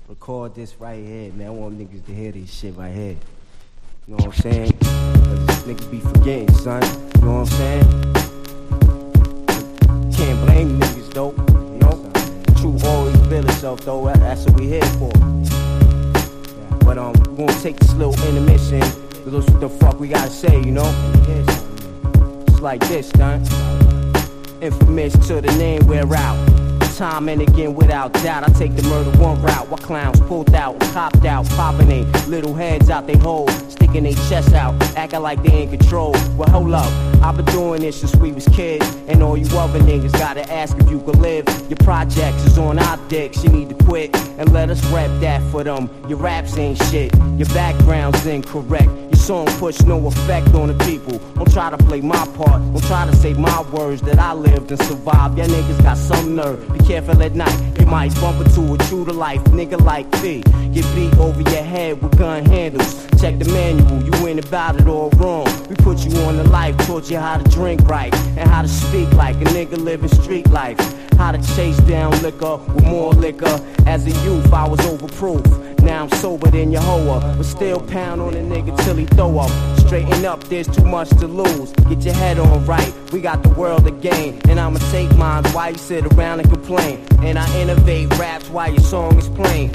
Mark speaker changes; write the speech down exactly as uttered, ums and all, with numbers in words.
Speaker 1: record this right here, man. I want niggas to hear this shit right here. You know what I'm saying? Cause this niggas be forgetting, son. You know what I'm saying? Can't blame niggas, though. You know? Truth always reveal itself, though. That's what we here for. But um, we gonna take this little intermission. Cause that's what the fuck we gotta say, you know? It's like this, son. Infamous to the name we're out. Time and again without doubt, I take the murder one route. While clowns pulled out, copped out, popping they little heads out they hole, sticking their chests out, acting like they in control. Well, hold up, I've been doing this since we was kids, and all you other niggas gotta ask if you could live. Your projects is on our dicks, you need to quit and let us rap that for them. Your raps ain't shit, your background's incorrect. Your song push no effect on the people. Don't try to play my part, don't try to say my words that I lived and survived. Y'all niggas got some nerve. Be careful at night, you might bump into a true to life nigga like me. Get beat over your head with gun handles. Check the manual, you went about it all wrong. We put you on the life, taught you how to drink right and how to speak like a nigga living street life. How to chase down liquor with more liquor. As a youth, I was overproof. Now I'm sober than your hoa, but still pound on a nigga till he throw up. Straighten up, there's too much to lose. Get your head on right, we got the world to gain. And I'ma take mine while you sit around and complain. And I innovate raps while your song is playing.